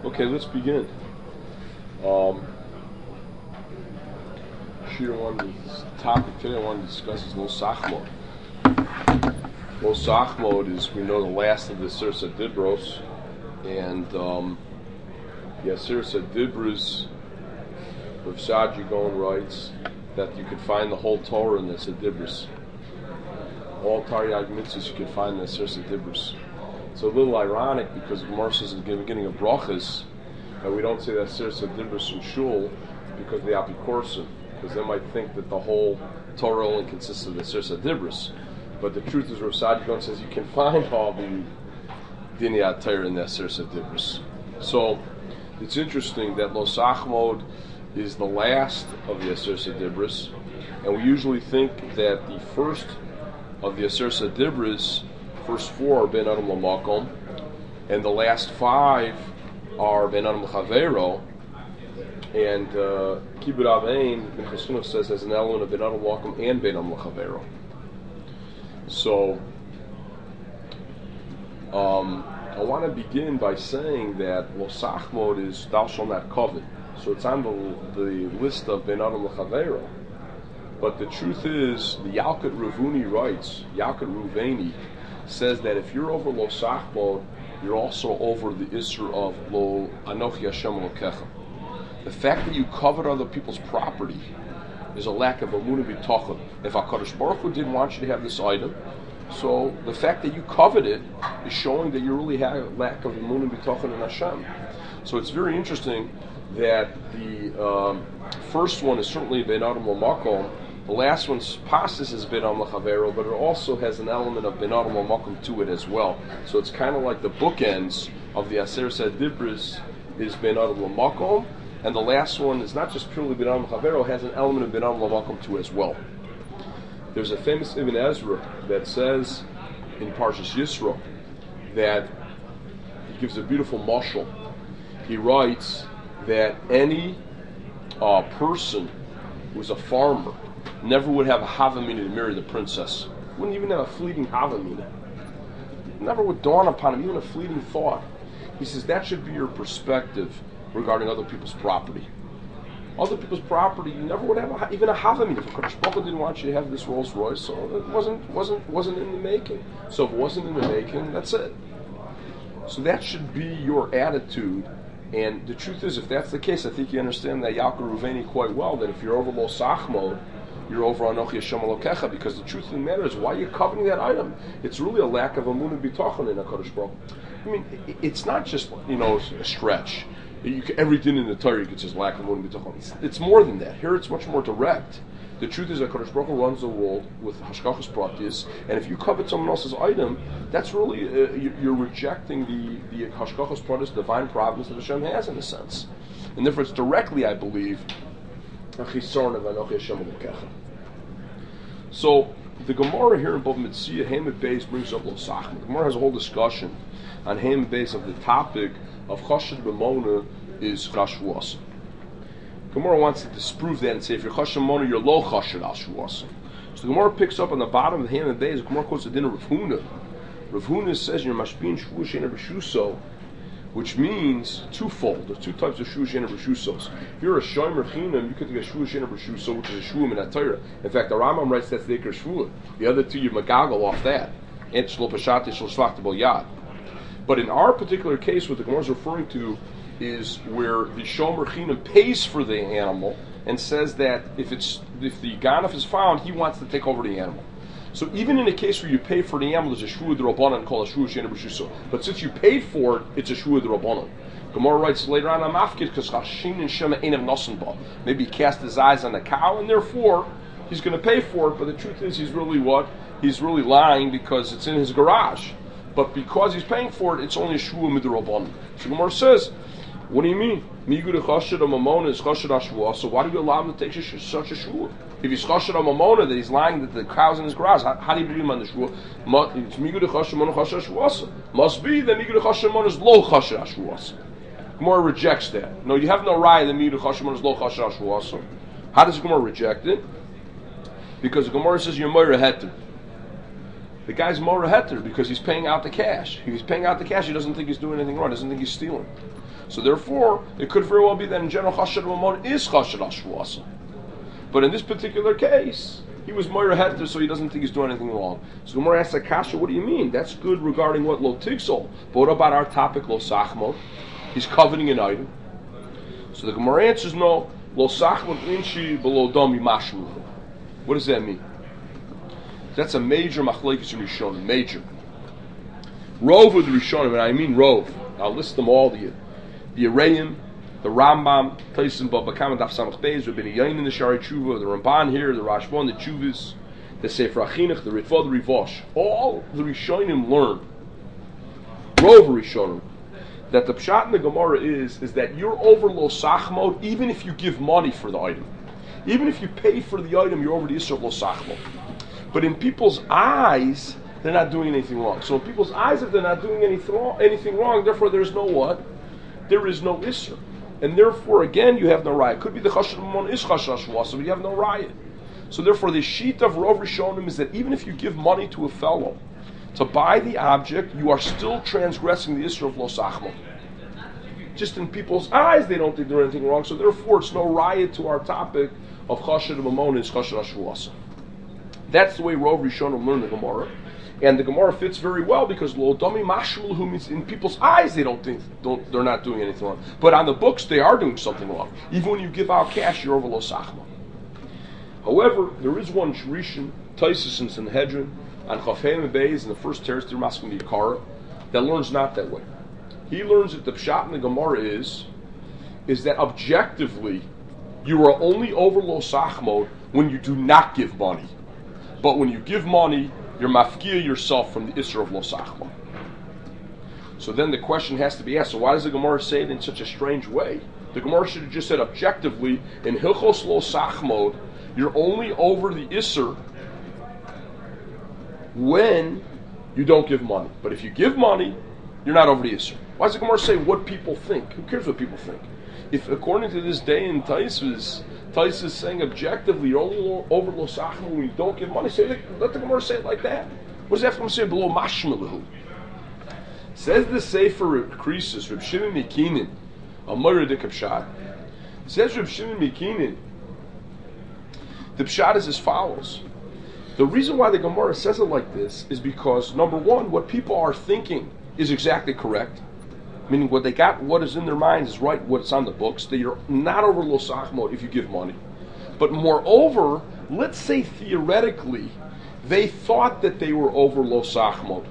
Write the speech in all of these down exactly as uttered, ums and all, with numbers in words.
Okay, let's begin. Um, Shira wanted the topic today I wanted to discuss is Lo Sachmod. Lo Sachmod is, we know, the last of the Sirsa Dibros, and um, yeah, Sirsa Dibros, Rav Saji Gaon writes that you could find the whole Torah in the Dibros. All Taryag mitzvahs you could find in the Sirsa Dibros. It's a little ironic because Gemara says at the beginning of Brachas that we don't say that Sirsa Dibros from Shul because of the Apikorsim, because they might think that the whole Torah only consists of the Sirsa Dibros. But the truth is, Rav Saji Gaon says you can find all the Diniyat Torah in the Sirsa Dibros. So it's interesting that Lo Sachmod is the last of the Sirsa Dibros, and we usually think that the first of the Sirsa Dibros, first four are Ben Adam L'Makom, and the last five are Ben Adam L'Chavero, and uh, Kibbud Avein, Ben Chaskunov says, has an element of Ben Adam L'Makom and Ben Adam L'Chavero. So, um, I want to begin by saying that Lo Sachmod is Thou Shalt Not Covet. So it's on the, the list of Ben Adam L'Chavero. But the truth is, the Yalkut Ravuni writes, Yalkut Ruveni says that if you're over Lo Sachmod, you're also over the Isser of Lo Anochi Hashem Elokecha. The fact that you covet other people's property is a lack of Amunah B'Tochen. If HaKadosh Baruch Hu didn't want you to have this item, so the fact that you covet it is showing that you really have a lack of Amunah B'Tochen in Hashem. So it's very interesting that the um, first one is certainly Ben Adam L'Makom. The last one's passes is Ben Adam L'Chavero, but it also has an element of Ben Adam L'Makom to it as well. So it's kind of like the bookends of the Aseret Dibros is Ben Adam L'Makom, and the last one is not just purely Ben Adam L'Chavero, has an element of Ben Adam L'Makom to it as well. There's a famous Ibn Ezra that says in Parshas Yisro that he gives a beautiful mashal. He writes that any uh, person who's a farmer never would have a Havamina to marry the princess. Wouldn't even have a fleeting Havamina. Never would dawn upon him, even a fleeting thought. He says that should be your perspective regarding other people's property. Other people's property, you never would have a, even a Havamina. If Kadosh Baruch Hu didn't want you to have this Rolls Royce, so it wasn't wasn't wasn't in the making. So if it wasn't in the making, that's it. So that should be your attitude. And the truth is, if that's the case, I think you understand that Yalkut Ruveni quite well, that if you're over Lo Sachmod, you're over Anochi Hashem Elokecha, because the truth of the matter is, why are you coveting that item? It's really a lack of Amunah B'Tochen in HaKadosh Baruch Hu. I mean, it's not just, you know, a stretch. You can, everything in the Torah you could just lack Amunah B'Tochen. It's, it's more than that. Here it's much more direct. The truth is that HaKadosh Baruch Hu runs the world with Hashgachas Pratis, and if you covet someone else's item, that's really, uh, you're rejecting the, the Hashgachas Pratis, divine providence that Hashem has, in a sense. And therefore it's directly, I believe, a chisaron of Anochi Hashem Elokecha. So, the Gemara here in Bava Metzia, Haim Beis, brings up Lo Sachmod. The Gemara has a whole discussion on Haim Beis of the topic of Chashed B'Mona is Chashvuasa. Gemara wants to disprove that and say if you're Chashed B'Mona, you're Lo Chashed Al Shvuasa. So the Gemara picks up on the bottom of the Haim Beis, the Gemara quotes the din of Rav Huna. Rav Huna says you're Mashpin Shvu Sheina B'Shuso, which means twofold. There's two types of Shvu Sheina B'Shusos. If you're a Shomer Chinam, you could get Shvu Sheina B'Shuso, which is a Shvu in Torah. In fact, the Rambam writes that's the Iker Shvu. The other two you magagal off that. And Shlo Pashati Shlo Shvach Tebel Yad. But in our particular case, what the Gemara is referring to is where the Shomer Chinam pays for the animal and says that if it's if the Ganef is found, he wants to take over the animal. So even in a case where you pay for the animal, there's a Shvu D'Rabbanan called a Shvu Sheina B'Shuso. But since you paid for it, it's a Shvu D'Rabbanan. Gemara writes later on, Amafkid because Chashin and Shema Ein of Nasanba. Maybe he cast his eyes on the cow, and therefore he's going to pay for it. But the truth is, he's really what? He's really lying because it's in his garage. But because he's paying for it, it's only a Shvu D'Rabbanan. So Gemara says, what do you mean? Migud Chashed Mamona is Chashed Ashvuah. So why do you allow him to take such a Shvu? If he's Chashed Mamona, that he's lying that the cow's in his garage, how, how do you believe him on the Shvu? It's Migud Chashed Mamona Chashed Ashvuah. Must be that Migud Chashed Mamona is Lo Chashed Ashvuah. Gemara rejects that. No, you have no raya that Migud Chashed Mamona is Lo Chashed Ashvuah. How does Gemara reject it? Because the Gemara says you're Moira Heter. The guy's Mora Heter because he's paying out the cash. If he's paying out the cash, he doesn't think he's doing anything wrong, doesn't think he's stealing. So therefore, it could very well be that in general Chashad Mamon is Chashad Ashwasa. But in this particular case, he was Mora Heter, so he doesn't think he's doing anything wrong. So Gemara asks Akasha, what do you mean? That's good regarding what Lo Tigsol. But what about our topic, Lo Sachmod? He's coveting an item. So the Gemara answers, no, Lo Sachmod Inshi Below Domi Mashmu. What does that mean? That's a major machlekes in Rishonim, major. Rov of the Rishonim, and I mean Rov. I'll list them all to you. The Arayim, the Rambam, Taisim Baba Kama Daf Samach Beis, Rabbi Yain in the Shari Tshuva, the Ramban here, the Rashbon, the Tshuvas, the Sefer Achinuch, the Ritva, the Rivosh. All the Rishonim learn. Rov Rishonim. That the pshat in the Gemara is, is that you're over Lo Sachmod even if you give money for the item. Even if you pay for the item, you're over the Yisr of Lo Sachmod. But in people's eyes, they're not doing anything wrong. So in people's eyes, if they're not doing anything wrong, anything wrong, therefore there's no what? There is no Isser. And therefore, again, you have no riot. Could be the Chashad Mamon is Chashad Shwasa, but you have no riot. So therefore, the sheet of Rov Rishonim is that even if you give money to a fellow to buy the object, you are still transgressing the Isser of Lo Sachmod. Just in people's eyes, they don't think there's anything wrong. So therefore, it's no riot to our topic of Chashad Mamon is Chashad Shwasa. That's the way Rov Rishonim learn the Gemara, and the Gemara fits very well because Lo Domi Mashmul, who means in people's eyes they don't think don't they're not doing anything wrong, but on the books they are doing something wrong. Even when you give out cash, you're over Lo Sachma. However, there is one Rishon, Taisus and Sanhedrin, on Chafayim Beis in the first terrace they're asking the Yikara, that learns not that way. He learns that the pshat in the Gemara is is that objectively you are only over Lo Sachma when you do not give money. But when you give money, you're mafkia yourself from the Isser of Lo Sachma. So then the question has to be asked, so why does the Gemara say it in such a strange way? The Gemara should have just said objectively, in Hilchos Lo Sachmod, you're only over the Isser when you don't give money. But if you give money, you're not over the Isser. Why does the Gemara say what people think? Who cares what people think? If according to this day in Taisus, Tais is saying objectively, you're only over Lo Sachma when you don't give money. Say, let the Gemara say it like that. What does that have to say below Mashmalahu? Says the Sefer Krisis, Reb Shimon Mikinin, a Moradik Pshat. Says Reb Shimon Mikinin, the Pshat is as follows. The reason why the Gemara says it like this is because, number one, what people are thinking is exactly correct. Meaning what they got, what is in their minds is right, what's on the books, that you're not over Lo Sachmod if you give money. But moreover, let's say theoretically, they thought that they were over Lo Sachmod.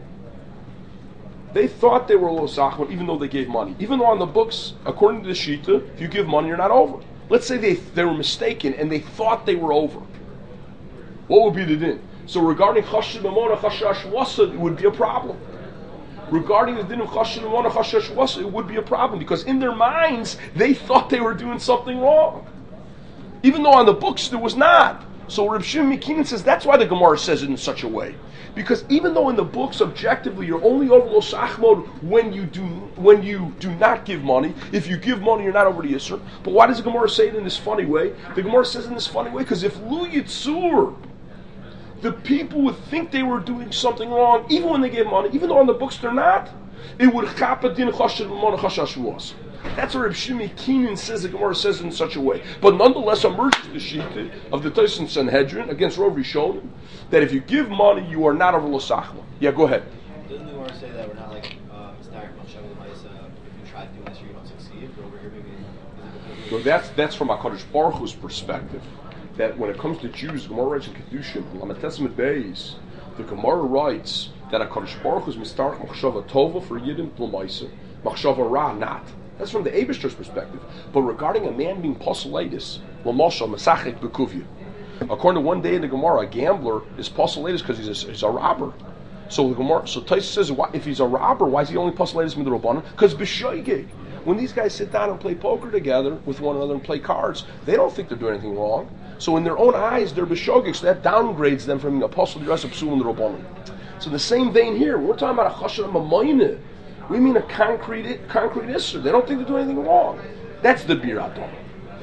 They thought they were Lo Sachmod even though they gave money. Even though on the books, according to the Shita, if you give money, you're not over. Let's say they, they were mistaken and they thought they were over. What would be the din? So regarding Chashad Mamon and Chashad Shwasa, it would be a problem. Regarding the din of Chashad Mamon and Chashad Shwasa, it would be a problem because in their minds, they thought they were doing something wrong. Even though on the books there was not. So Reb Shimon Mikinin says that's why the Gemara says it in such a way. Because even though in the books objectively you're only over Lo Sachmod when you do when you do not give money. If you give money, you're not over the Yisr. But why does the Gemara say it in this funny way? The Gemara says it in this funny way because if Lu Yitzur, the people would think they were doing something wrong even when they gave money, even though on the books they're not, it would chapa din chashad mamon chashash shvuos. That's what Reb Shimon Keenan says, the Gemara says it in such a way. But nonetheless emerges the shita of the Tyson Sanhedrin against Rov Rishonim that if you give money, you are not over Lo Sachma. Yeah, go ahead. Doesn't the Gemara say that we're not like Mistarek Moshe L'Maisa, if you try to do this, you don't succeed? But over here, maybe is it So that's that's from HaKadosh Baruch Hu's perspective. That when it comes to Jews, the Gemara writes in Kedushim, Lametesmet Beis, the Gemara writes that HaKadosh Baruch Hu's Mistarek Machshava Tova for Yiddim L'Maisa, Machshava Ra not. That's from the Eibishter's perspective. But regarding a man being posulatus, L'Moshe Mesachek B'Kuvya. According to one day in the Gemara, a gambler is posulatus because he's a, he's a robber. So the Gemara, so Tais says, why, if he's a robber, why is he only posulatus Midrabanan? Because B'Shoigeg. When these guys sit down and play poker together with one another and play cards, they don't think they're doing anything wrong. So in their own eyes, they're B'Shogeg, so that downgrades them from being a posel Yirasa P'sul and Rabbanan. So in the same vein here, we're talking about a Chashad Mamayne. We mean a concrete concrete Isser. They don't think they're doing anything wrong. That's the Bir Adon.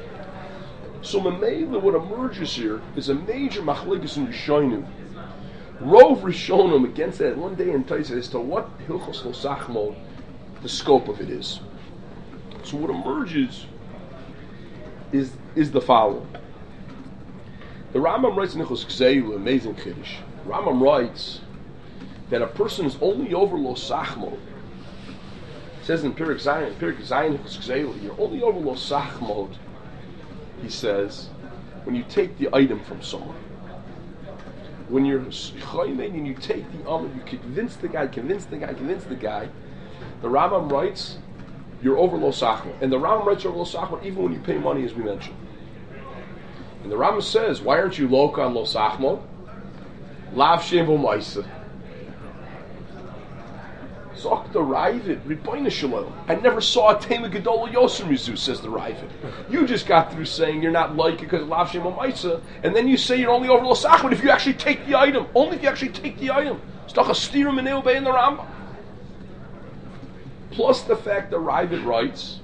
So Mamela, what emerges here is a major machlekes in Rishonim Rove Rishonim against that one day in Taisa as to what Hilchos Lo Sachmo, the scope of it is. So what emerges is is the following. The Rambam writes in Hilchos Gzeila, amazing Kiddush. Rambam writes that a person is only over Lo Sachmo. It says in Pirik Zayin, Pirik Zayin Hilchos Gzeila, you're only over Lo Sachmo, he says, when you take the item from someone. When you're chaymed and you take the um, you convince the guy, convince the guy, convince the guy. The Rambam writes, you're over Lo Sachmo. And the Rambam writes over Lo Sachmo even when you pay money, as we mentioned. And the Rambam says, why aren't you loka on Lo Sachmo? Lav Shem V'Maisa. Zok the Ravid, Ribbono Shel Olam. I never saw a Tema Gedola Yosem Mizu, says the Ravid. You just got through saying you're not like it because of Lav Shem V'Maisa, and then you say you're only over Lo Sachmo if you actually take the item. Only if you actually take the item. Stach a stira Menei Ubei in the Rambam. Plus the fact that Ravid writes,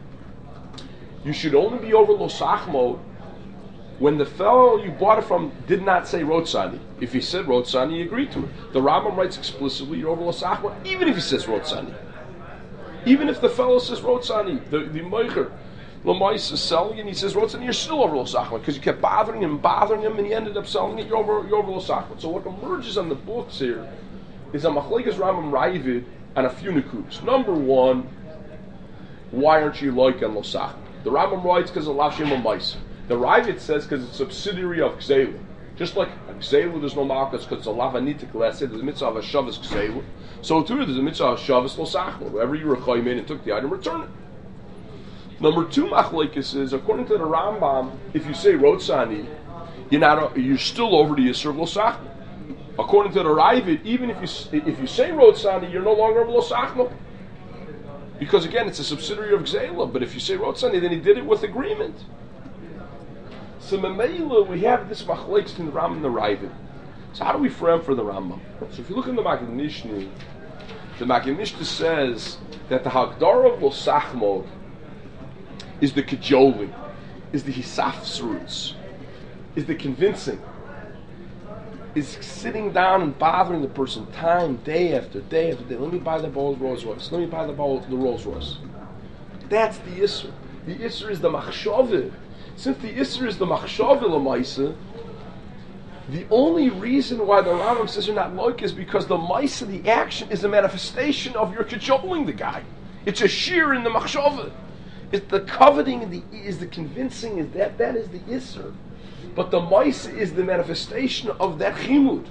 you should only be over Lo Sachmo when the fellow you bought it from did not say Rotzani. If he said Rotzani, you agreed to it. The Rambam writes explicitly, you're over Lo Sachmo, even if he says Rotzani. Even if the fellow says Rotzani, the, the Meicher, Lamais is selling it, and he says Rotzani, you're still over Lo Sachmo, because you kept bothering him, bothering him, and he ended up selling it, you're over, you're over Lo Sachmo. So what emerges on the books here is a Machlekes Rambam Ravid on a few nekudos. Number one, why aren't you like on Lo Sachmo? The Rambam writes because of Lav Shem V'Maisa. The Ravid says because it's a subsidiary of Gzeila. Just like Gzeila, there's no malchus because it's a lavanitik lesson. There's a mitzvah of a shavas Gzeila. So too, there's a mitzvah of shavas Lo Sachmo. Wherever you were chayim and took the item, return it. Number two machlekes is, according to the Rambam, if you say Rotzani, you're not, you're still over the Yisur of Lo Sachmo. According to the Ravid, even if you if you say Rotzani, you're no longer over Lo Sachmo. Because again, it's a subsidiary of Gzeila. But if you say Rotzani, then he did it with agreement. So Memela, we have this machlekes in the Rambam and the Ravid. So how do we frame for the Rambam? So if you look in the Maggid Mishneh, the Maggid Mishneh says that the Hagdara of Lo Sachmo is the cajoling, is the hisafsrus, is the convincing, is sitting down and bothering the person time, day after day after day. Let me buy the Rolls Royce. Let me buy the, the Rolls Royce. That's the Isser. The Isser is the machshavah. Since the Isser is the machshavah l'maisa, the only reason why the Rambam says you're not loik is because the maisa, the action, is a manifestation of your cajoling the guy. It's a sheer in the machshavah. It's the coveting, the is the convincing, is that that is the Isser. But the maisa is the manifestation of that chimud.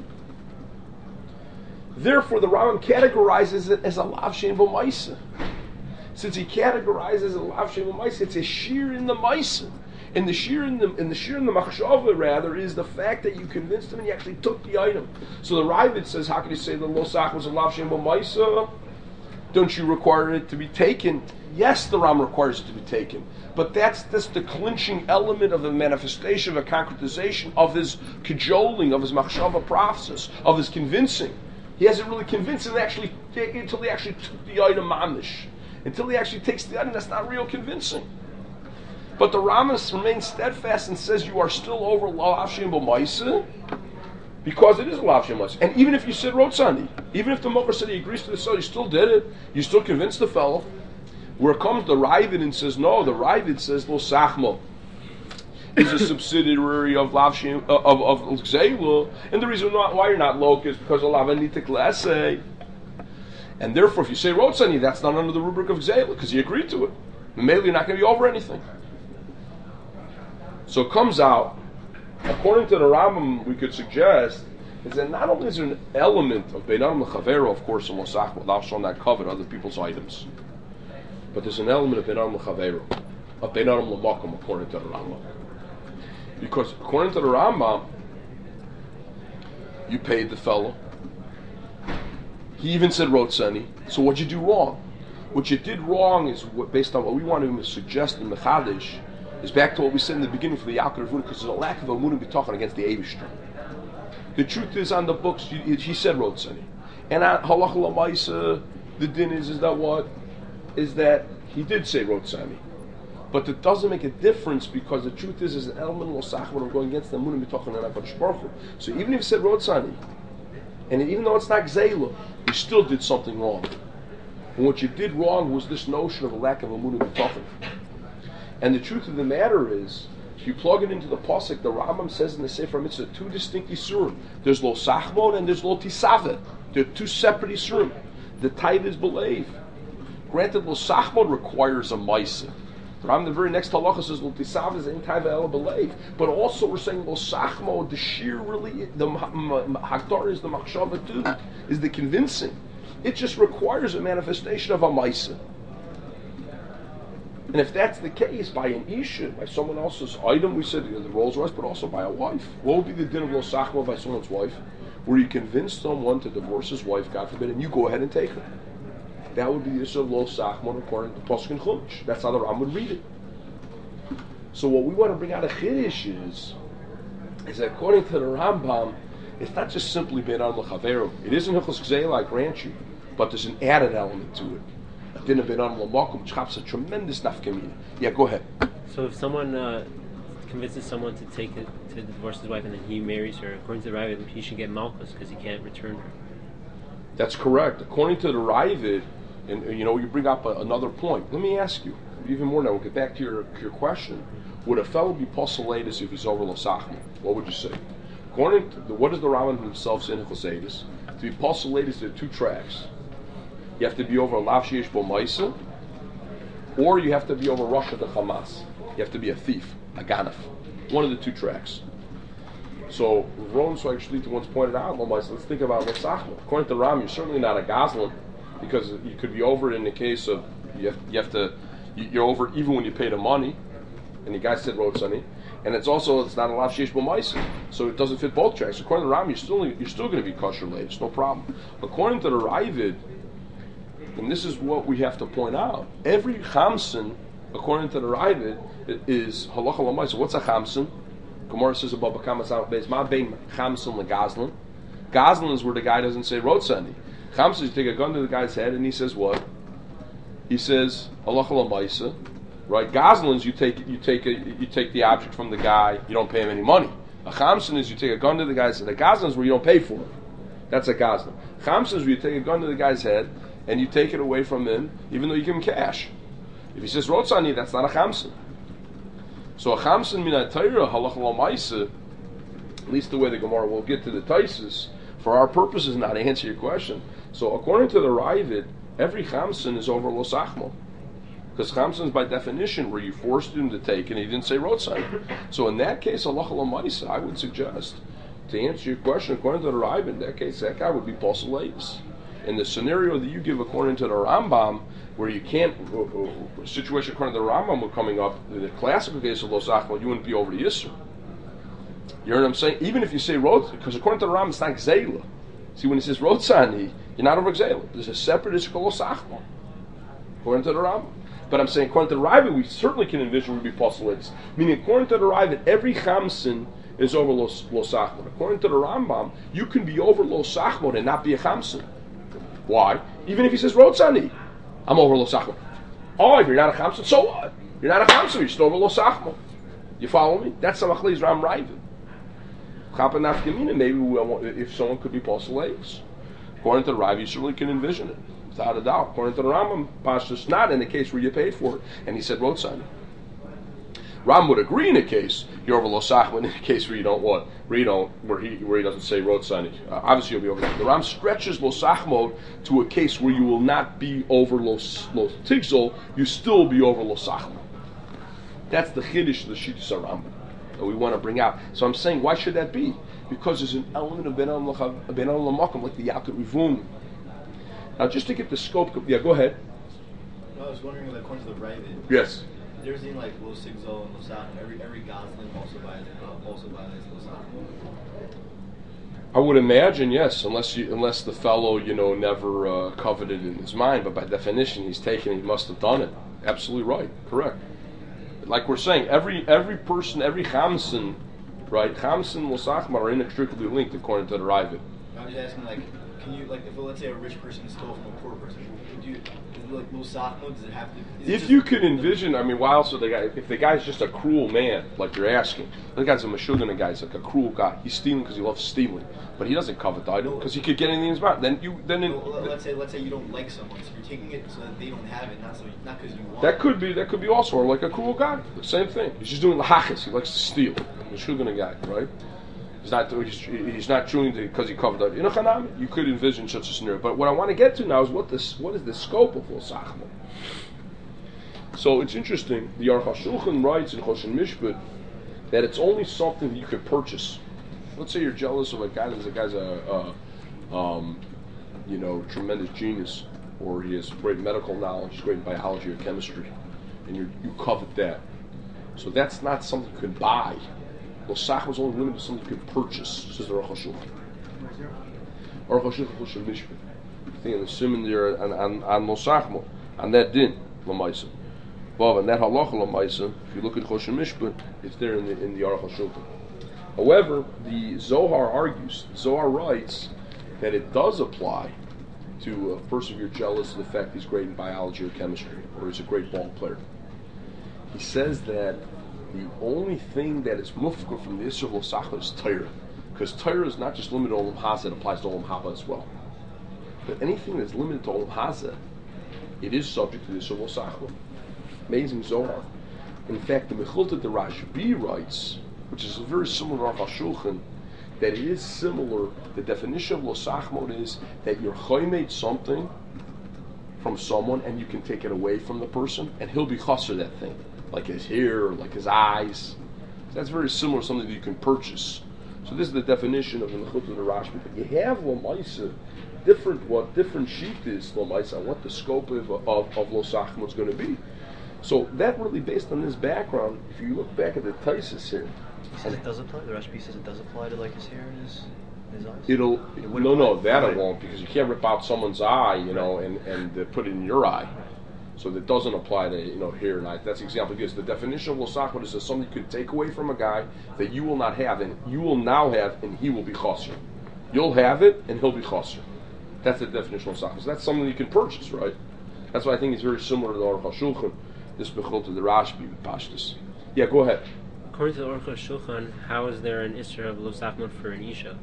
Therefore, the Rambam categorizes it as a lav shem v'maisa. Since he categorizes it as a lav shem v'maisa, it's a sheer in the maisa. And the sheer in the in the sheer in the machshava rather is the fact that you convinced him and you actually took the item. So the Ravid says, how can you say the Lo Sachmo was a lav shem v'maisa? Don't you require it to be taken? Yes, the Ram requires it to be taken, but that's that's the clinching element of the manifestation, of a concretization of his cajoling, of his machshava process, of his convincing. He hasn't really convinced him actually until he actually took the item mamish. Until he actually takes the item, that's not real convincing. But the Rambam remains steadfast and says you are still over Lav Shem V'Maisa because it is a Lav Shem V'Maisa. And even if you said Rotzani, even if the Mocher said he agrees to the sale, you still did it. You still convinced the fellow. Where comes the Ravid and says no, the Ravid says Lo Sachmo is a subsidiary of Lav Shem uh, of of Gzeila, and the reason why you're not low is because of Lav Anitik L'Aseh. And therefore, if you say Rotzani, that's not under the rubric of Gzeila because you agreed to it. Maybe you're not going to be over anything. So it comes out, according to the Rambam, we could suggest is that not only is there an element of Bein Adam L'Chavero, of course, in Lo Sachmo, thou shalt not covet other people's items, but there's an element of Bein Adam L'Chavero, of Bein Adam L'Makom, according to the Rambam. Because according to the Rambam, you paid the fellow. He even said Rotzani. So what'd you do wrong? What you did wrong is, what, based on what we want to suggest in Mechadish, is back to what we said in the beginning for the Yalkut Ravuna, because there's a lack of Amunah B'tachon against the Eivishter. The truth is, on the books, he, he said Rotzani. And on Halacha L'Maisa, the din is, is that what? Is that he did say Rotzani. But it doesn't make a difference because the truth is, is an element of Lo Sachmo going against the Amunah B'tachon and HaKadosh Baruch Hu. So even if he said Rotzani, And even though it's not gzeila, you still did something wrong. And what you did wrong was this notion of a lack of emunah b'tachon. And the truth of the matter is, if you plug it into the pasuk, the Rambam says in the Sefer Mitzvah two distinct isurim. There's lo sachmod and there's lo tisaveh. They're two separate isurim. The tithe is believe. Granted, lo sachmod requires a ma'aseh. The Rambam, the very next halacha says lo tisaveh is in tithe el believe. But also we're saying lo sachmod, the sheer really, the hakdar is the machshava too, is the convincing. It just requires a manifestation of a ma'aseh. And if that's the case, by an isha, by someone else's item, we said you know, the Rolls Royce, but also by a wife. What would be the din of lo sachma by someone's wife? Where you convince someone to divorce his wife, God forbid, and you go ahead and take her. That would be the issue of lo sachma according to Pasuk and Chumash. That's how the Ram would read it. So what we want to bring out of Chiddush is, is that according to the Rambam, it's not just simply ben adam l'chavero. It isn't hilchos gzeila, I grant you, but there's an added element to it. Didn't ben on l'makom, which has a tremendous nafkamina. Yeah, go ahead. So if someone uh, convinces someone to take it, to divorce his wife, and then he marries her, according to the Ravid, he should get malchus because he can't return her. That's correct. According to the Ravid, and, and you know, you bring up a, another point. Let me ask you even more now. We'll get back to your your question. Would a fellow be poselatus if he's over losachma? What would you say? According to the, what does the Rambam himself say in Choseidus? To be poselatus, there are two tracks. You have to be over Lav Sheish Bo Ma'aseh, or you have to be over Rasha de Hamas. You have to be a thief, a ganef. One of the two tracks. So, Ron so actually once pointed out, let's think about what's Achma. According to Ram, you're certainly not a Gazlan, because you could be over it in the case of, you have, you have to, you're over even when you pay the money, and the guy said Rotzani, and it's also, it's not a Lav Sheish Bo Ma'aseh, so it doesn't fit both tracks. According to Ram, you're still, you're still going to be kosher ladies, no problem. According to the Ravid, and this is what we have to point out. Every chamsin, according to the Ravid, is halacha l'maaseh. What's a chamsin? Gemara says above b'kamas out beis ma bein chamsin legazlan. Gazlan is where the guy doesn't say rotzani. Chamsin is you take a gun to the guy's head and he says what? He says halacha l'maaseh. Right? Gazlan is you take you take a, you take the object from the guy. You don't pay him any money. A chamsin is you take a gun to the guy's head. A gazlan is where you don't pay for it. That's a gazlan. Chamsin is where you take a gun to the guy's head and you take it away from him, even though you give him cash. If he says rotzani, that's not a chamsin. So a chamsin min ha'Torah halacha l'maaseh, at least the way the Gemara will get to the Taisus, for our purposes now to answer your question. So according to the Ravid, every chamsin is over lo sachmo, because chamsin is by definition where you forced him to take and he didn't say rotzani. So in that case, halacha l'maaseh, I would suggest to answer your question according to the Ravid, in that case, that guy would be poselatus. In the scenario that you give according to the Rambam, where you can't, uh, uh, situation according to the Rambam were coming up, the classical case of Lo Sachma, you wouldn't be over the Yisr. You know what I'm saying? Even if you say Rot, because according to the Rambam, it's not Gzeila. See, when he says Rotzani, you're not over Gzeila. There's a separate Yisr called Lo Sachma, according to the Rambam. But I'm saying, according to the Ravid, we certainly can envision we'd be postulates. Meaning, according to the Ravid, every Chamsin is over Lo, lo Sachma. According to the Rambam, you can be over Lo Sachma and not be a Chamsin. Why? Even if he says Rotzani, I'm over Lo Sachma. Oh, if you're not a Chamsin, so what? You're not a Chamsin, you're still over Lo Sachma. You follow me? That's the Machlis Ram Ravid. Chapa Nafkamina, maybe we want, if someone could be postulates. According to the Rav, you certainly can envision it, without a doubt. According to the Rambam, Pashtus not in the case where you paid for it, and he said Rotzani. Ram would agree in a case you're over Lo Sachma, in a case where you don't what, where you don't, where he where he doesn't say Rotzani. Uh, obviously, you'll be over that. The Ram stretches Lo Sachma to a case where you will not be over Lo, lo Tigzol, you still be over Lo Sachma. That's the Chiddush of the Shittus Rambam that we want to bring out. So I'm saying, why should that be? Because there's an element of Ben Adam L'Makom, like the Yalkut Rivun. Now, just to get the scope, yeah, go ahead. No, I was wondering, like, according to the Ravid. Yes. There's in like Lo Sigzol and Lo Sachma. Every every Goslin also violates uh, also violates Lo Sachma. I would imagine yes, unless you unless the fellow you know never uh, coveted in his mind, but by definition he's taken. He must have done it. Absolutely right, correct. Like we're saying, every every person, every Chamsin, right? Chamsin and Lo Sachma are inextricably linked according to the Ravid. I'm just asking, like, can you like if let's say a rich person stole from a poor person, would you? like Lo Sachmo? Does it have to? Is it If just, you could envision, I mean, why else would the guy? If the guy's just a cruel man, like you're asking, the guy's a Meshuggah, the guy's like a cruel guy. He's stealing because he loves stealing, but he doesn't covet the item because he could get anything in his mouth. Then you, then it, well, let's say let's say you don't like someone, so you're taking it so that they don't have it, not so not because you want. that it. could be that could be also like a cruel guy. The same thing. He's just doing lahachas. He likes to steal. Meshuggah guy, right? He's not he's, he's not chewing because he covered up. In a chanami, you could envision such a scenario. But what I want to get to now is what this what is the scope of Lo Sachmo. So it's interesting. The Aruch HaShulchan writes in Choshen Mishpat that it's only something that you could purchase. Let's say you're jealous of a guy that's a guy's a, a um, you know tremendous genius, or he has great medical knowledge, he's great in biology or chemistry, and you you covet that. So that's not something you can buy. Lo Sachmo is only limited to something you can purchase, says the Aruch HaShulchan. Aruch HaShulchan Choshen Mishpat. I think in the Simon there on on, on Lo Sachmo, on that din L'maisa. Well, and that halacha L'maisa, if you look at Choshen Mishpat, it's there in the in the Aruch HaShulchan. However, the Zohar argues, Zohar writes that it does apply to a person if you're jealous of the fact he's great in biology or chemistry, or he's a great ball player. He says that the only thing that is mufka from the Isser of Lo Sachmo is Torah, because Torah is not just limited to Olam Hazeh, it applies to Olam Haba as well. But anything that's limited to Olam Hazeh, it is subject to the Isser of Lo Sachmo. Amazing Zohar. In fact, the Mechilta the Rashbi writes, which is very similar to Aruch HaShulchan, that it is similar. The definition of Lo Sachmo is that you're chaymed something from someone and you can take it away from the person and he'll be chaser that thing, like his hair, or like his eyes. So that's very similar to something that you can purchase. So this is the definition of the Mechilta the Rashbi. But you have L'maisa, different what different sheet is L'maisa, what the scope of of, of Lo Sachmo is going to be. So that really based on this background, if you look back at the Taisus here, He says it does apply. The Rashbi says it does apply to like his hair and his, his eyes. it'll It no would no apply. that Right. it won't, because you can't rip out someone's eye, you know, and and uh, put it in your eye. So that doesn't apply to you know hair and eye. That's the example he gives. The definition of Lo Sachmo is something you could take away from a guy that you will not have, and you will now have, and he will be chaser. You'll have it, and he'll be chaser. That's the definition of Lo Sachmo. So that's something you can purchase, right? That's why I think it's very similar to the Aruch HaShulchan. This Mechilta the Rashbi with Pashtus. Yeah, go ahead. According to the Aruch HaShulchan, how is there an Isser of Lo Sachmo for an Isha?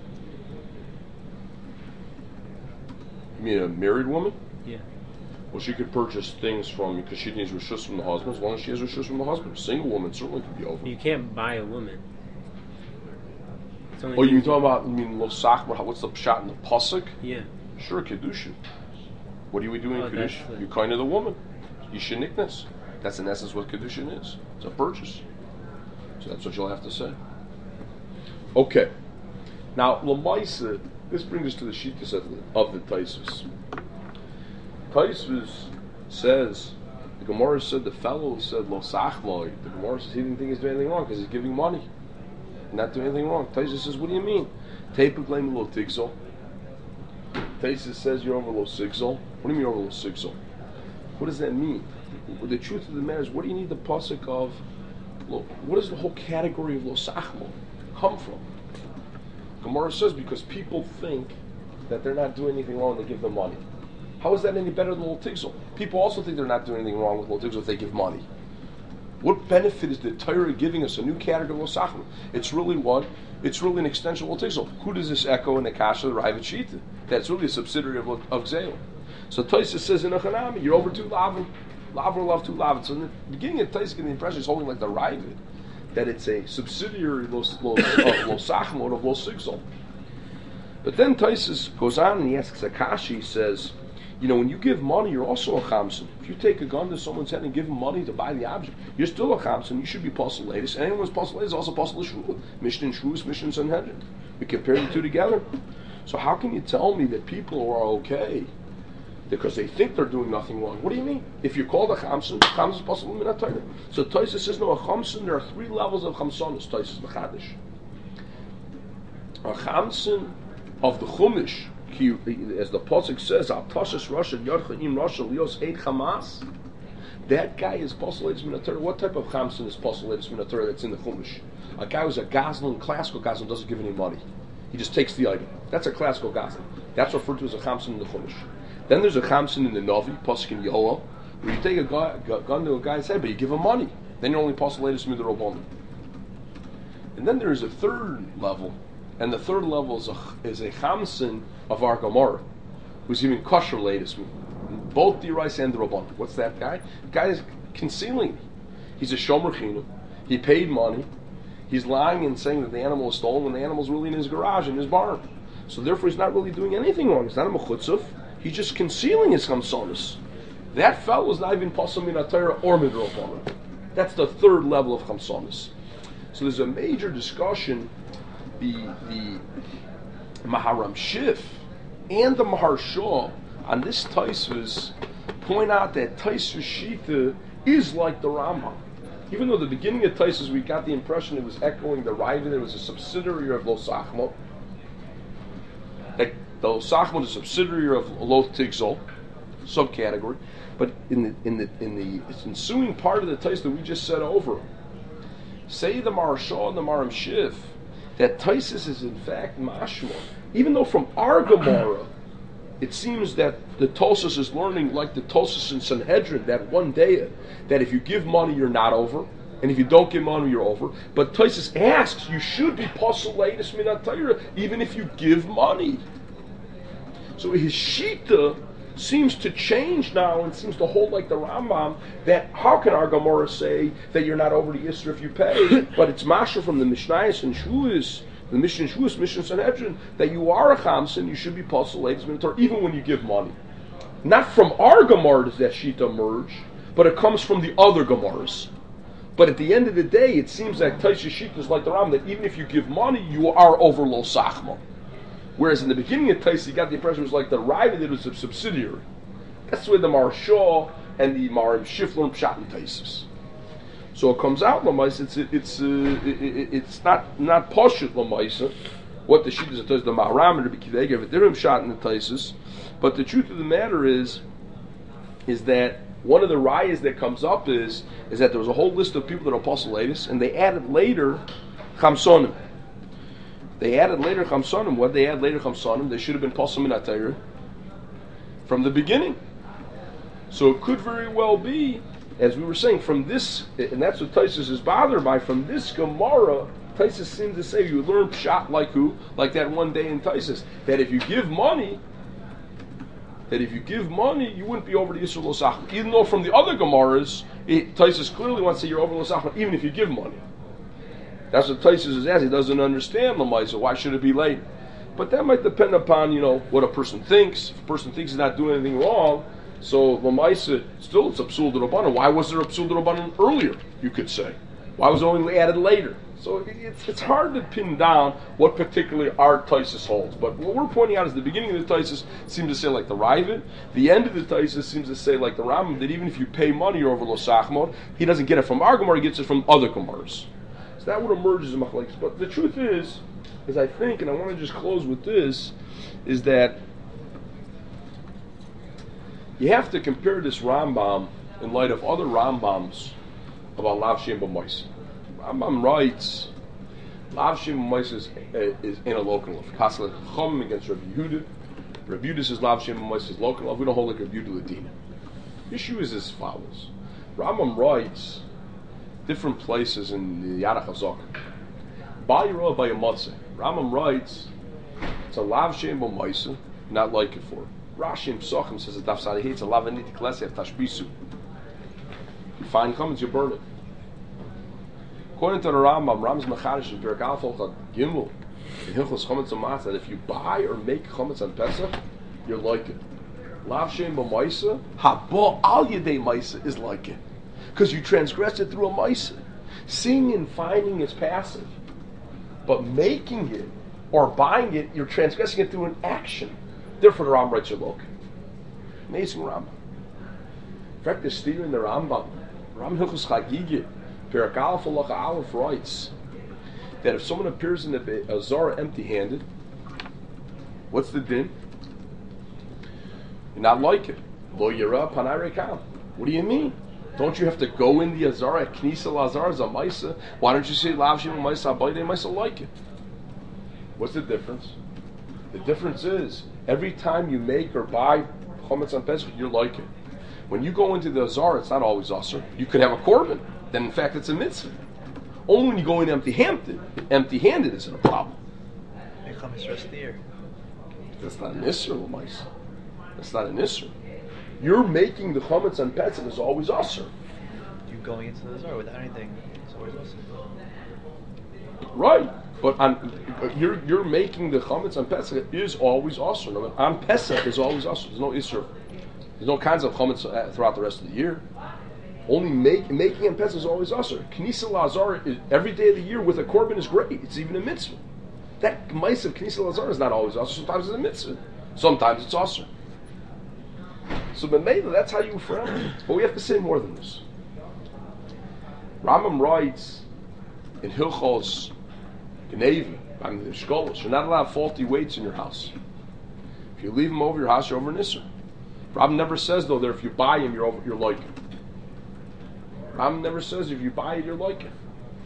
You mean a married woman? Yeah. Well, she could purchase things from, because she needs reshus from the husband, as long as she has reshus from the husband. A single woman certainly could be over. You can't buy a woman. It's only Oh, you talking about, you mean Lo Sachmo, what's the shot in the Pasuk? Yeah. Sure, Kedushin. What are we doing Oh, in that's Kedushin? the- You kind of the woman. Yishanikness. That's in essence what Kedushin is. It's a purchase. So that's what you'll have to say. Okay. Now, L'maisa, this brings us to the Shittas of the, of the Taisus. Taisus says, the Gemara said, the fellow who said Lo Sachmo, the Gemara says he didn't think he's doing anything wrong because he's giving money. Not doing anything wrong. Taisus says, what do you mean? Tepuk Leim Lo Tigzol. Taisus says you're over Lo Sigzol. What do you mean over Lo Sigzol? What does that mean? The truth of the matter is, what do you need the pasuk of? What does the whole category of Lo Sachmo come from? Gemara says because people think that they're not doing anything wrong when they give them money. How is that any better than Lo Tigzol? People also think they're not doing anything wrong with Lo Tigzol if they give money. What benefit is the Torah giving us a new category of Lo Sachmo? It's really what? It's really an extension of Lo Tigzol. Who does this echo in the Kasha, the Raavad Shita? That's really a subsidiary of, of Gzeil. So Taisus says in a Chanami, you're over two lavin. Lav or love two lavin. So in the beginning of Taisus, the impression is holding like the Raavad, that it's a subsidiary of Lo Sachmo of Lo Sigzol. But then Taisus goes on and he asks Akashi, he says, you know, when you give money, you're also a chamsin. If you take a gun to someone's head and give him money to buy the object, you're still a chamsin. You should be postulatus. And anyone who's postulatus is also postulatus. Mishnah Shvus, Mishnah Sanhedrin. We compare the two together. So how can you tell me that people are okay because they think they're doing nothing wrong? What do you mean? If you're called a chamsin, chamsin is possible in a Torah. So Taisus says, no, a chamsin, there are three levels of chamsonis, Taisus Mechadish. A chamsin of the Chumash, as the pasuk says, "Al Tashas Rasha Yarchaim Rasha Lios Eid Hamas." That guy is postulatus minatorah. What type of chamsin is postulatus minatorah that's in the Chumash? A guy who's a gazlan, classical gazlan, doesn't give any money. He just takes the item. That's a classical gazlan. That's referred to as a chamsin in the Chumash. Then there's a chamsin in the Novi, Pasuk in Yoel, where you take a guy, gun to a guy's head, but you give him money. Then you're only Pasuk latest midrabanan. And then there is a third level, and the third level is a, is a chamsin of our Gemara, who's even kosher latest, both the rice and the rabban. What's that guy? The guy is concealing. He's a shomer chinu. He paid money. He's lying and saying that the animal is stolen when the animal's really in his garage, in his barn. So therefore he's not really doing anything wrong. He's not a mechutzuf. He's just concealing his chamsonis. That fellow is not even pasam min atayra or midrabanan. That's the third level of chamsonis. So there's a major discussion. The the Maharam Shif and the Maharsha on this Taisvus point out that Taisvus Shita is like the Rambam. Even though the beginning of Taisvus we got the impression it was echoing the Ravid, it was a subsidiary of Lo Sachmo. That the Lo Sachmo is a subsidiary of Lo Tigzol, subcategory. But in the in the in the ensuing part of the Taisvus that we just said over, say the Maharsha and the Maharam Shif, that Taisus is in fact mashma. Even though from our Gemara, it seems that the Tosas is learning like the Tosas in Sanhedrin, that one day, that if you give money, you're not over, and if you don't give money, you're over. But Taisus asks, you should be posel leitis minat Torah, even if you give money. So his shita seems to change now and seems to hold like the Rambam, that how can our Gemara say that you're not over the Yisra if you pay, but it's Masha from the Mishnayos and Shuas, the Mishnah Shuas, Mishnah Sanhedrin, that you are a Chamsin, you should be Pasal Leitis Min Torah, even when you give money. Not from our Gemara does that Shita emerge, but it comes from the other Gemaras. But at the end of the day, it seems that Taisha Shita is like the Rambam, that even if you give money, you are over Lo Sachma. Whereas in the beginning of Taisa, you got the impression it was like the Ravid, it was a subsidiary. That's where the Maharsha and the Maharam Shif learn Pshat and Taisus. So it comes out, Lamaisa, it's it's uh, it, it, it's not not Poshut Lamaisa, what the Shita is, the Maharam and the B'Kidei gave a different Pshat in the Taisus. But the truth of the matter is, is that one of the rayas that comes up is is that there was a whole list of people that are apostolatus, and they added later Chamsonim. They added later Chamsonim. What they add later Chamsonim? They should have been Pasam Min HaTorah from the beginning. So it could very well be, as we were saying, from this, and that's what Taisus is bothered by, from this Gemara, Taisus seems to say you learn Pshat like who? Like that one day in Taisus, that if you give money, that if you give money, you wouldn't be over the Yisrael Lo Sachma. Even though from the other Gemaras, it, Taisus clearly wants to say you're over Lo Sachma, even if you give money. That's what Taisus is asking. He doesn't understand Lamaisa. Why should it be late? But that might depend upon, you know, what a person thinks. If a person thinks he's not doing anything wrong, so Lamaisa, still it's Absul D'Rabbanan. Why was there Absul D'Rabbanan earlier, you could say? Why was it only added later? So it's, it's hard to pin down what particularly our Taisus holds. But what we're pointing out is the beginning of the Taisus seems to say like the Ravid. The end of the Taisus seems to say like the Rambam, that even if you pay money over Lo Sachmod, he doesn't get it from our Gemara, he gets it from other Gemaras. So that what emerges in Machlekes. But the truth is, is I think, and I want to just close with this, is that you have to compare this Rambam in light of other Rambams about Lav Shem B'Mois. Rambam writes, Lav Shem B'Mois is, uh, is in a local law. Pasal Chum against Rabbi Yehuda. Rabbi Yehuda says Lav Shem B'Mois is local law. We don't hold like Rabbi Yehuda Ladina. The issue is as follows. Rambam writes different places in the Yad HaChazak. Bayra by a Matzah. Rambam writes, it's a Lav Shem B'Mois, not like it for. Rashi in Pesachim says that Daf Sadihi, it's a Lav Aniti Klesi Tashbisu. You find comments, you burn it. According to the Rambam, Rambam's Mechadish in Perek Aleph Halacha Gimel, in Hilchos Chametz U'Matzah, that if you buy or make chametz on Pesach, you're like it. Lav Shem B'Maisa, Haba Al Yedei Maisa is like it, because you transgress it through a Maisa. Seeing and finding is passive, but making it or buying it, you're transgressing it through an action. Therefore, the Rambam writes your look. Amazing Rambam. In fact, there's still in the Rambam, Rambam Hilchos Chagigah, Perek Aleph Halacha Aleph writes that if someone appears in the Azara empty-handed, what's the din? You're not like it. Lo Yira Panay Rekam. What do you mean? Don't you have to go in the Azara at Knisa Lazar Zamaisa? Why don't you say Lav Shem Maisa Abayde Maisa like it? What's the difference? The difference is every time you make or buy chametz on Pesach, you're like it. When you go into the Azar, it's not always usher. You could have a korban. Then, in fact, it's a mitzvah. Only when you go in empty-handed, empty-handed is it a problem. They come the rest of the year. That's not an Isser, L'maisa. That's not an Isser. You're making the chametz on Pesach is always usher. You going into the Zara without anything, it's always us. Right. But on, you're you're making the chametz on Pesach is always usher. No, on Pesach is always usher. There's no Isser. There's no kinds of chametz throughout the rest of the year. Only make, making on Pesach is always usher. Knisa Lazar is every day of the year with a korban is great. It's even a mitzvah. That mice of Knisa Lazar is not always usher. Sometimes it's a mitzvah. Sometimes it's usher. So B'meila, that's how you frame. But we have to say more than this. Rambam writes in Hilchos Gneva, I mean the Shkolos, you're not allowed faulty weights in your house. If you leave them over your house, you're over an Isser. Rambam never says though that if you buy him, you're over, you're like it. Rambam never says if you buy it, you're like it.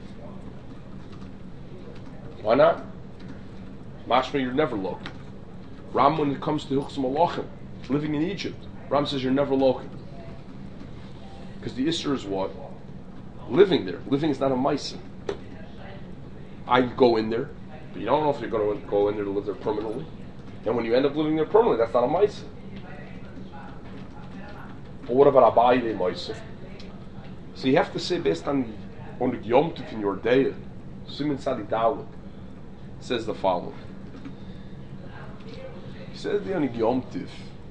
Why not? Mashma, you're never local. Rambam, when it comes to Hilchos Malachim, living in Egypt, Rambam says you're never local. Because the Isser is what? Living there. Living is not a Maisa. I go in there, but you don't know if you're going to go in there to live there permanently. And when you end up living there permanently, that's not a Maisa. But what about Abayde Maisa? So you have to say based on on the Yom Tov in your day, Siman Sadi Dawud says the following. He says the on Yom Tov,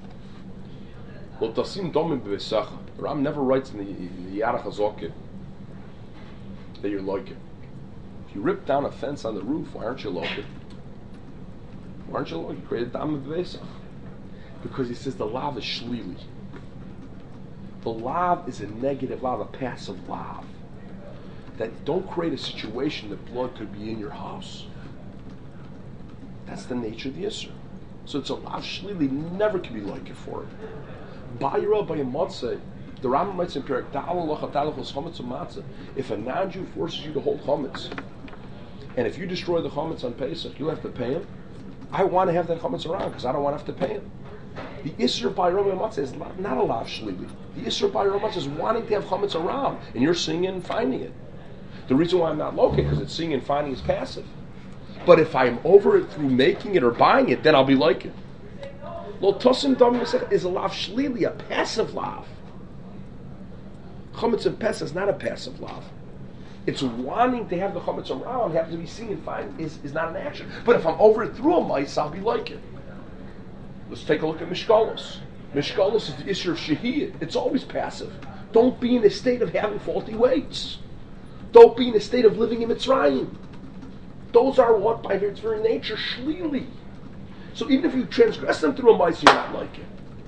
Ram never writes in the, the Yarach HaZokeh that you're like it. If you rip down a fence on the roof, why aren't you like it? Why aren't you like it? You created Dam B'Vesach. Because he says the lav is shlili. The lav is a negative lav, a passive lav. That don't create a situation that blood could be in your house. That's the nature of the Yisr. So it's a lav shlili, never can be like it for it. Bayra by a matzah, the Rambam writes in Perek Da'al, if a non-Jew forces you to hold chametz, and if you destroy the chametz on Pesach, you have to pay him. I want to have that chametz around because I don't want to have to pay him. The Isser by Bayra by matzah is not a lav shlili. The Isser by Bayra matzah is wanting to have chametz around, and you're seeing it and finding it. The reason why I'm not located because it's seeing and finding is passive. But if I'm over it through making it or buying it, then I'll be like it. Lo tosim dam is a lav shlili, a passive lav. Chametz and Pesach is not a passive lav. It's wanting to have the chametz around, happens to be seen and fine, is, is not an action. But if I'm over it through a mice, I'll be like it. Let's take a look at Mishkalos. Mishkalos is the issue of Shehiyah. It's always passive. Don't be in a state of having faulty weights. Don't be in a state of living in Mitzrayim. Those are what, by its very nature, shlili. So even if you transgress them through a mice, you're not like it.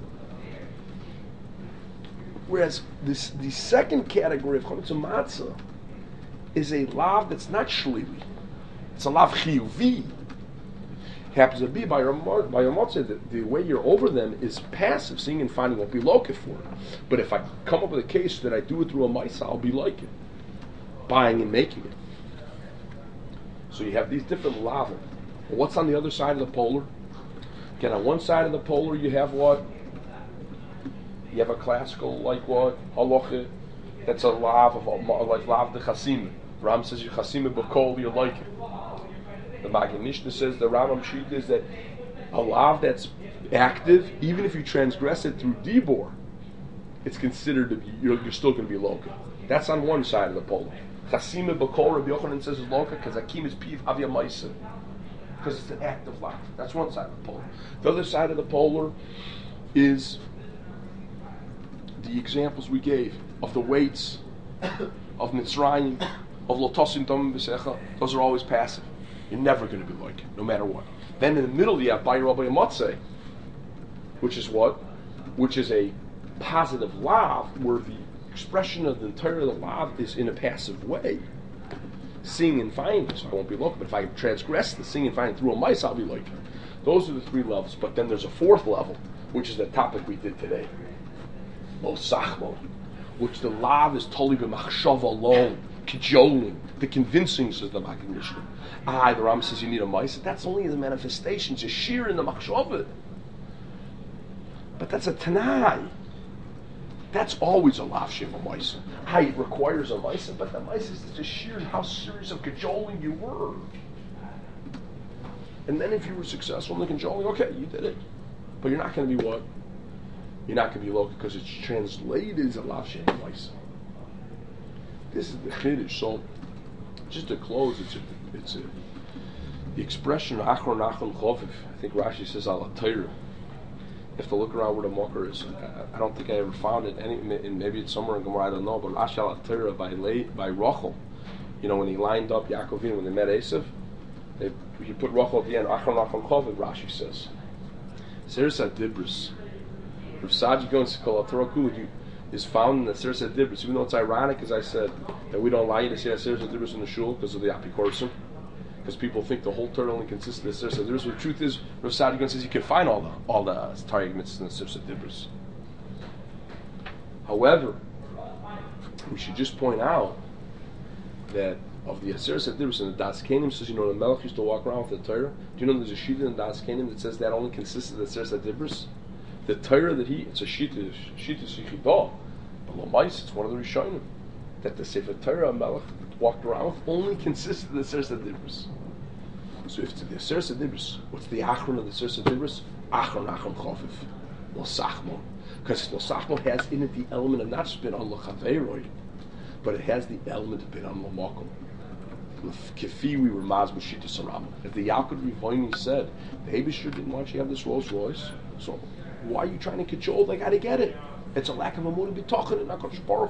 Whereas this, the second category of chametz matzah is a lav that's not shlili. It's a lav chiyuvi. Happens to be by your by your matzah that the way you're over them is passive. Seeing and finding won't be located for it. But if I come up with a case that I do it through a mice, I'll be like it, buying and making it. So you have these different lavim. What's on the other side of the polar? Again, on one side of the polar you have what? You have a classical, like what? Halacha, that's a lav of, like lav de chasima. Ram says, you chasima b'kol, you like it. The Maggid Mishnah says, the Rambam Shita is that a lav that's active, even if you transgress it through dibor, it's considered to be, you're, you're still going to be loka. That's on one side of the polar. Chasima b'kol, Rabbi Yochanan says is loka, because Hakim is piv avya maisa. Because it's an active lav. That's one side of the polar. The other side of the polar is the examples we gave of the weights of Mitzrayim, of Lotosim Dom B'Secha. Those are always passive. You're never going to be like it, no matter what. Then in the middle you have Bayra by Matzeh, which is what? Which is a positive lav, where the expression of the entire of the lav is in a passive way. Seeing and finding, so I won't be like it. But if I transgress the seeing and finding through a mice, I'll be like it. Those are the three levels. But then there's a fourth level, which is the topic we did today. Osachmo, which the lav is totally b'machshava alone, cajoling, the convincing, says the Maggid Mishnah. Ah, the Ram says you need a mice. That's only the manifestations, a sheer in the machshava. But But that's a Tanai. That's always a lav shema ma'isa. Hi, it requires a ma'isa, but the ma'isa is just sheer how serious of cajoling you were. And then if you were successful in the cajoling, okay, you did it. But you're not going to be what? You're not going to be local because it's translated as a lav shema ma'isa. This is the chiddush. So, just to close, it's a, it's a, the expression achron nachon choviv. I think Rashi says ala Torah. You have to look around where the mocker is. I, I don't think I ever found it. Any, and maybe it's somewhere in Gemara. I don't know. But Rashi ala Torah by Le, by Rachel. You know when he lined up Yaakov Avinu when they met Esav, they, he put Rachel at the end. Achron nachon choviv. Rashi says. Seres Dibris. Rav Saji Gon Sikol Torah Kula is found in the Seres Dibris. Even though it's ironic, as I said, that we don't allow you to say Seres Dibris in the shul because of the Apikorsim. Because people think the whole Torah only consists of the Seres Dibris. But the truth is, Rav Saji Gon says you can find all the all the Targum mitzvahs in the Seres Dibris. However, we should just point out that of the Seres Dibris and the Das Kenim says, you know, the Melech used to walk around with the Torah. Do you know there's a Shita in the Das Kenim that says that only consists of the Seres Dibris? The Torah that he, it's a Shita, Shita Sichidah, but Lomais, it's one of the Rishonim, that the Sefer Torah Melech walked around with only consists of the Seres Dibris. So if it's the Seres Dibris, what's the Achron of the Seres Dibris? Achron, Achron Choviv, Lo Sachmon. Because Lo Sachmon has in it the element of not just Ben on Lo Chaveiroi, but it has the element of Ben on Lo Mokom. Kefi we were Maz Meshita Sarama. As the Yalkut Rivoini said, the Hebisher didn't want you to have this Rolls Royce, so why are you trying to control? They got to get it. It's a lack of a mood to be talking and not going to Baruch.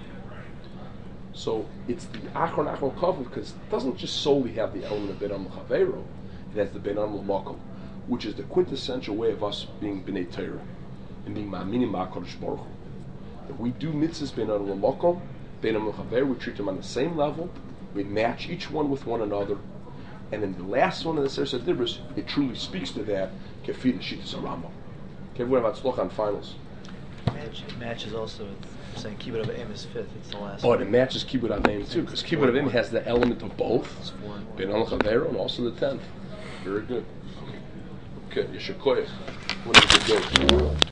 So it's the Achron Achron Kavod because it doesn't just solely have the element of Ben Am L'Chaveiro. It has the Ben Am L'Makom, which is the quintessential way of us being B'nai Torah and being Ma'aminim Ma'akadosh Baruch. If we do mitzvahs Ben Am L'Makom, Ben Am L'Chaveiro, we treat them on the same level. We match each one with one another. And in the last one of the Seres Dibros, it truly speaks to that. Kefi the Shitas Arambam. Okay, everyone about Tzloch on finals. Match, it matches also with saying Kibbut of Aim is fifth. It's the last Oh, one. and it matches Kibbut of Aim too, because Kibbut of Aim has the element of both. Ben Al Chavero and also the tenth. Very good. Okay, Yeshua Koyach. What is it good?